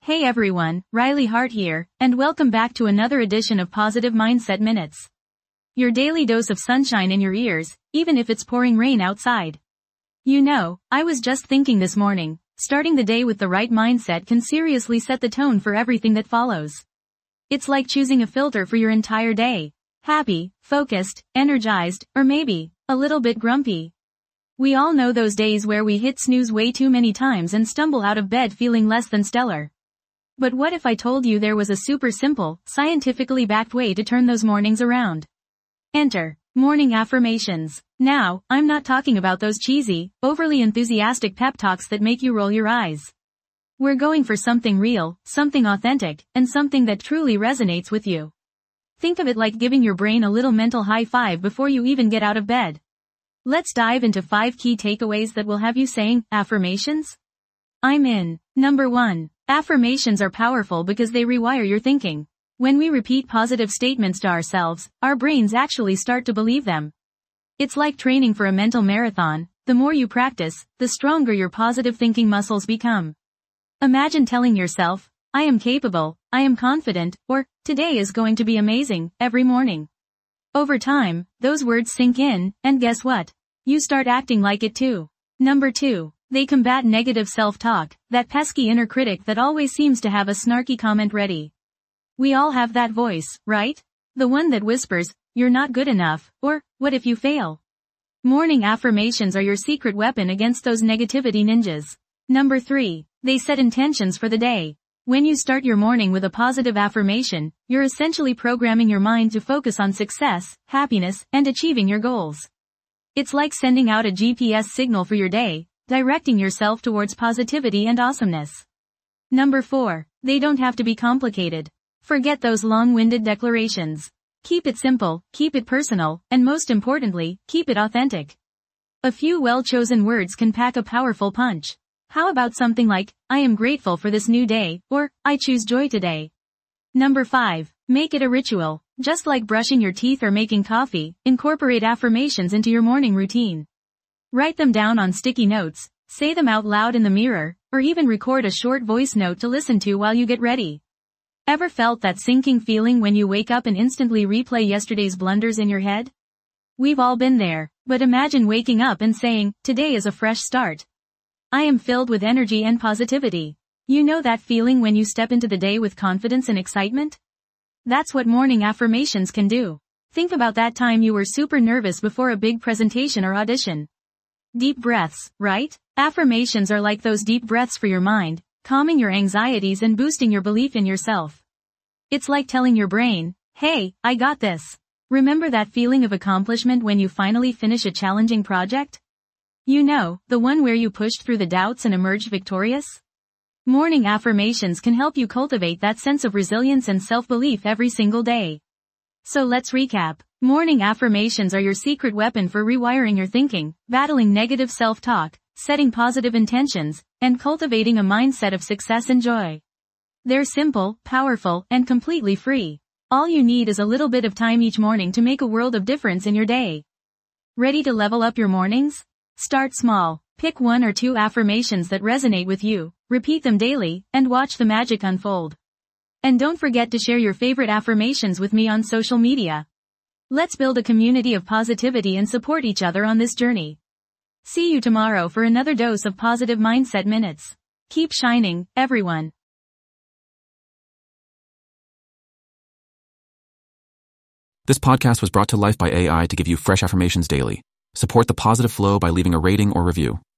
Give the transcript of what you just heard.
Hey everyone, Riley Hart here, and welcome back to another edition of Positive Mindset Minutes. Your daily dose of sunshine in your ears, even if it's pouring rain outside. You know, I was just thinking this morning, starting the day with the right mindset can seriously set the tone for everything that follows. It's like choosing a filter for your entire day. Happy, focused, energized, or maybe a little bit grumpy. We all know those days where we hit snooze way too many times and stumble out of bed feeling less than stellar. But what if I told you there was a super simple, scientifically backed way to turn those mornings around? Enter morning affirmations. Now, I'm not talking about those cheesy, overly enthusiastic pep talks that make you roll your eyes. We're going for something real, something authentic, and something that truly resonates with you. Think of it like giving your brain a little mental high five before you even get out of bed. Let's dive into 5 key takeaways that will have you saying, affirmations? I'm in. Number 1. Affirmations are powerful because they rewire your thinking. When we repeat positive statements to ourselves, our brains actually start to believe them. It's like training for a mental marathon. The more you practice, the stronger your positive thinking muscles become. Imagine telling yourself, I am capable, I am confident, or, today is going to be amazing, every morning. Over time, those words sink in, and guess what? You start acting like it too. Number 2. They combat negative self-talk, that pesky inner critic that always seems to have a snarky comment ready. We all have that voice, right? The one that whispers, you're not good enough, or, what if you fail? Morning affirmations are your secret weapon against those negativity ninjas. Number 3. They set intentions for the day. When you start your morning with a positive affirmation, you're essentially programming your mind to focus on success, happiness, and achieving your goals. It's like sending out a GPS signal for your day, directing yourself towards positivity and awesomeness. Number 4. They don't have to be complicated. Forget those long-winded declarations. Keep it simple, keep it personal, and most importantly, keep it authentic. A few well-chosen words can pack a powerful punch. How about something like, I am grateful for this new day, or, I choose joy today. Number 5. Make it a ritual. Just like brushing your teeth or making coffee, incorporate affirmations into your morning routine. Write them down on sticky notes, say them out loud in the mirror, or even record a short voice note to listen to while you get ready. Ever felt that sinking feeling when you wake up and instantly replay yesterday's blunders in your head? We've all been there, but imagine waking up and saying, today is a fresh start. I am filled with energy and positivity. You know that feeling when you step into the day with confidence and excitement? That's what morning affirmations can do. Think about that time you were super nervous before a big presentation or audition. Deep breaths, right? Affirmations are like those deep breaths for your mind, calming your anxieties and boosting your belief in yourself. It's like telling your brain, hey, I got this. Remember that feeling of accomplishment when you finally finish a challenging project? You know, the one where you pushed through the doubts and emerged victorious? Morning affirmations can help you cultivate that sense of resilience and self-belief every single day. So let's recap. Morning affirmations are your secret weapon for rewiring your thinking, battling negative self-talk, setting positive intentions, and cultivating a mindset of success and joy. They're simple, powerful, and completely free. All you need is a little bit of time each morning to make a world of difference in your day. Ready to level up your mornings? Start small. Pick 1 or 2 affirmations that resonate with you, repeat them daily, and watch the magic unfold. And don't forget to share your favorite affirmations with me on social media. Let's build a community of positivity and support each other on this journey. See you tomorrow for another dose of Positive Mindset Minutes. Keep shining, everyone. This podcast was brought to life by AI to give you fresh affirmations daily. Support the positive flow by leaving a rating or review.